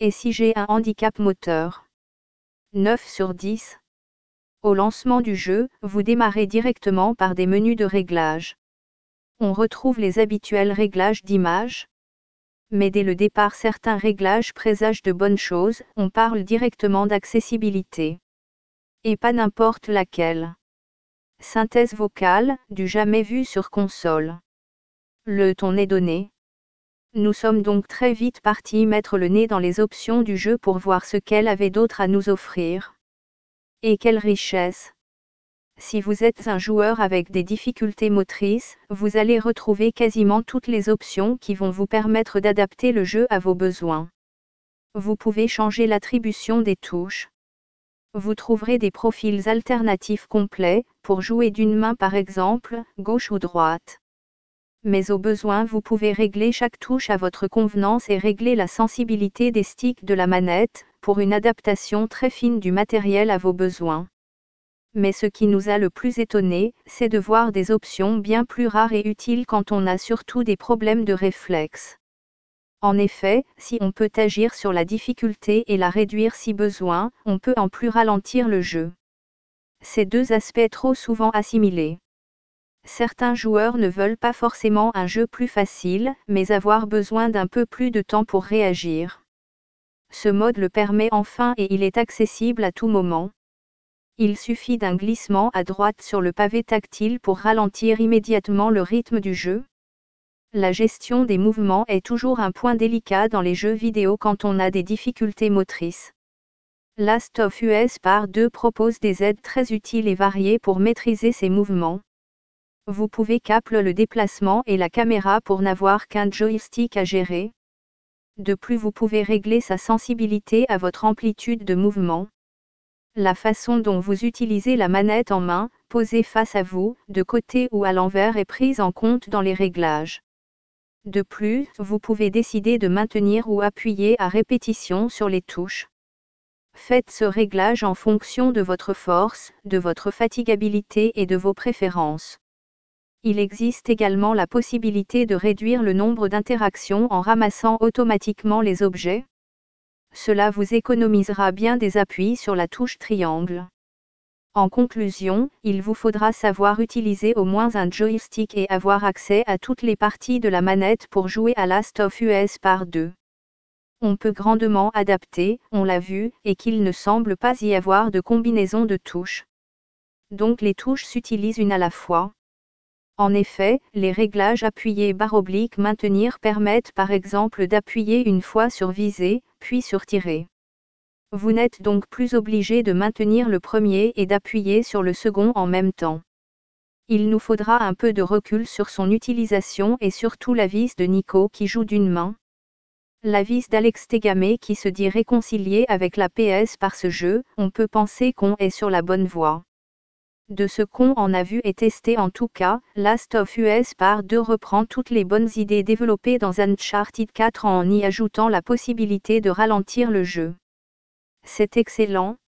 Et si j'ai un handicap moteur? 9 sur 10. Au lancement du jeu, vous démarrez directement par des menus de réglage. On retrouve les habituels réglages d'image. Mais dès le départ, certains réglages présagent de bonnes choses, on parle directement d'accessibilité. Et pas n'importe laquelle. Synthèse vocale, du jamais vu sur console. Le ton est donné. Nous sommes donc très vite partis mettre le nez dans les options du jeu pour voir ce qu'elle avait d'autre à nous offrir. Et quelle richesse! Si vous êtes un joueur avec des difficultés motrices, vous allez retrouver quasiment toutes les options qui vont vous permettre d'adapter le jeu à vos besoins. Vous pouvez changer l'attribution des touches. Vous trouverez des profils alternatifs complets, pour jouer d'une main par exemple, gauche ou droite. Mais au besoin, vous pouvez régler chaque touche à votre convenance et régler la sensibilité des sticks de la manette, pour une adaptation très fine du matériel à vos besoins. Mais ce qui nous a le plus étonné, c'est de voir des options bien plus rares et utiles quand on a surtout des problèmes de réflexe. En effet, si on peut agir sur la difficulté et la réduire si besoin, on peut en plus ralentir le jeu. Ces deux aspects trop souvent assimilés. Certains joueurs ne veulent pas forcément un jeu plus facile, mais avoir besoin d'un peu plus de temps pour réagir. Ce mode le permet enfin et il est accessible à tout moment. Il suffit d'un glissement à droite sur le pavé tactile pour ralentir immédiatement le rythme du jeu. La gestion des mouvements est toujours un point délicat dans les jeux vidéo quand on a des difficultés motrices. Last of Us Part 2 propose des aides très utiles et variées pour maîtriser ces mouvements. Vous pouvez capter le déplacement et la caméra pour n'avoir qu'un joystick à gérer. De plus, vous pouvez régler sa sensibilité à votre amplitude de mouvement. La façon dont vous utilisez la manette en main, posée face à vous, de côté ou à l'envers est prise en compte dans les réglages. De plus, vous pouvez décider de maintenir ou appuyer à répétition sur les touches. Faites ce réglage en fonction de votre force, de votre fatigabilité et de vos préférences. Il existe également la possibilité de réduire le nombre d'interactions en ramassant automatiquement les objets. Cela vous économisera bien des appuis sur la touche triangle. En conclusion, il vous faudra savoir utiliser au moins un joystick et avoir accès à toutes les parties de la manette pour jouer à Last of Us Part 2. On peut grandement adapter, on l'a vu, et qu'il ne semble pas y avoir de combinaison de touches. Donc les touches s'utilisent une à la fois. En effet, les réglages appuyer / maintenir permettent par exemple d'appuyer une fois sur viser, puis sur tirer. Vous n'êtes donc plus obligé de maintenir le premier et d'appuyer sur le second en même temps. Il nous faudra un peu de recul sur son utilisation et surtout la vis de Nico qui joue d'une main. La vis d'Alex Tegame qui se dit réconcilié avec la PS par ce jeu, on peut penser qu'on est sur la bonne voie. De ce qu'on en a vu et testé en tout cas, Last of Us Part 2 reprend toutes les bonnes idées développées dans Uncharted 4 en y ajoutant la possibilité de ralentir le jeu. C'est excellent,